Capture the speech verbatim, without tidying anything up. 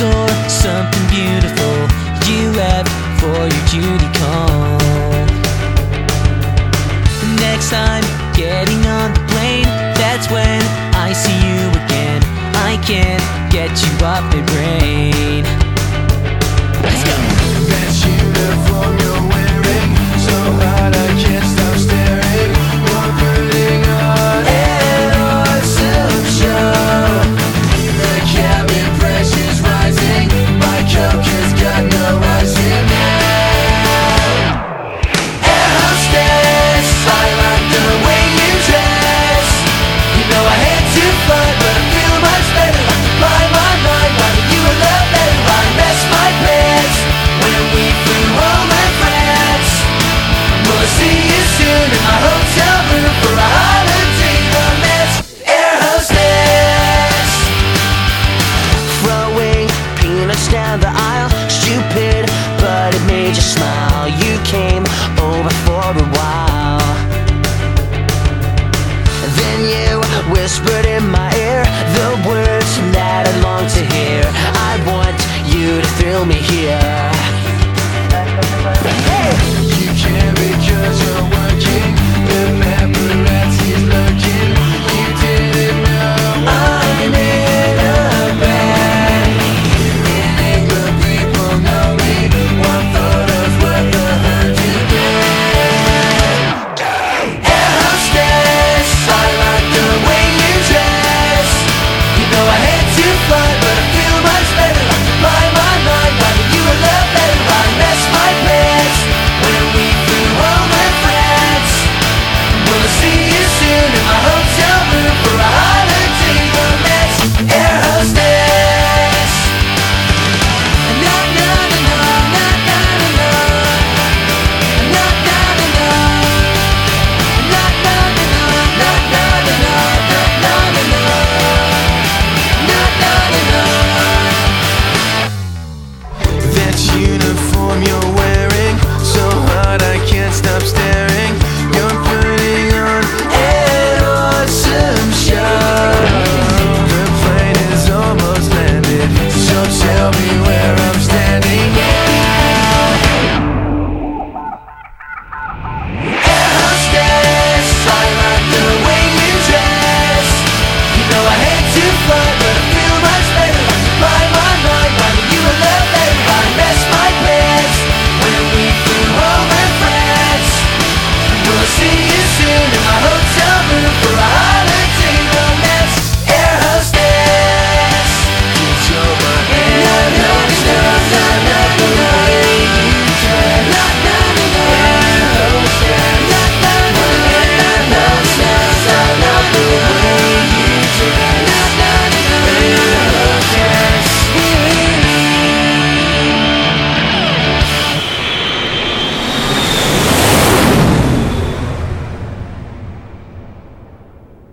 or something beautiful you left for your duty call. Next time getting on the plane, that's when I see you again. I can't get you off my brain. Let's go. That uniform you're wearing, so hot I can't stop staring. We're putting on an awesome show. The cabin pressure's rising, my Coke has got no ice in it. Air hostess, I like the way you dress. You know I hate to fly, but I feel much better. I can fly my mind, writing you a love letter. I messed my pants when we flew home in France. We'll see you soon in my hotel room for a holiday romance. Air hostess, Throwing peanuts down the aisle, stupid, but it made you smile. You came over for a while, then you whispered in my ear the words that I long to hear. I want you to thrill me here.